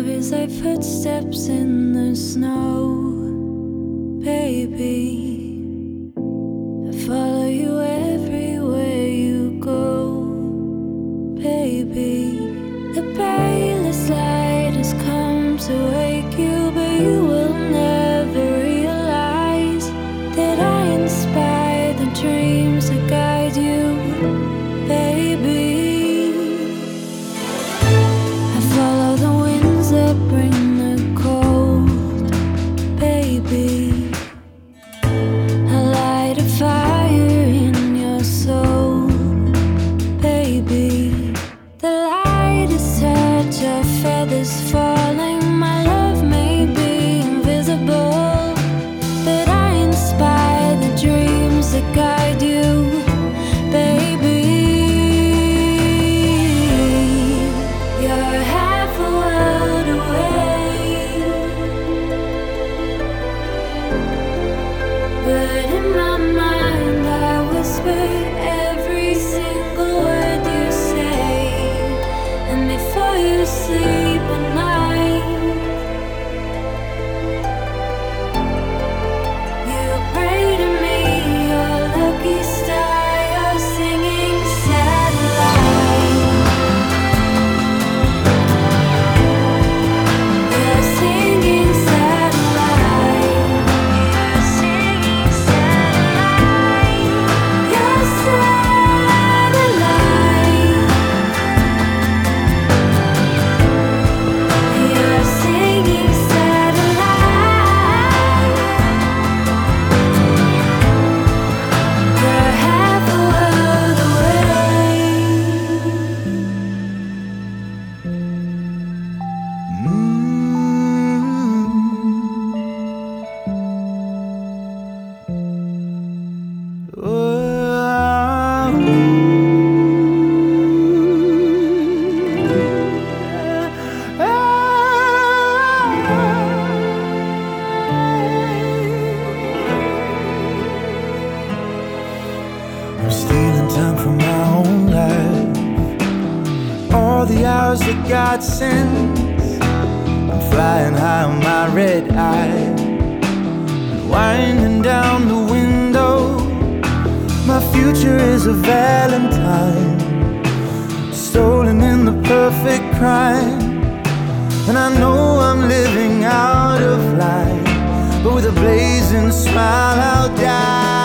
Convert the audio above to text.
is like footsteps in the snow, baby. I follow you everywhere you go, baby. The palest light has come to wake you, but you will never realize that I inspire the dreams that guide you, baby. I follow the winds that bring the cold, baby. I light a fire in your soul, baby. The light is touch of feathers falling. My love may be invisible, but I inspire the dreams that guide you, baby. You're half a world away, but in my mind I whisper every single word you say. And before you sleep at night, you pray to me, your lucky star, your singing satellite. Your singing satellite. Your singing satellite. Your satellite. Your singing satellite. You're half a world away. I'm stealing time from my own life, all the hours that God sends. I'm flying high on my red eye, and winding down the window. My future is a valentine, stolen in the perfect crime. And I know I'm living out of line, but with a blazing smile I'll die.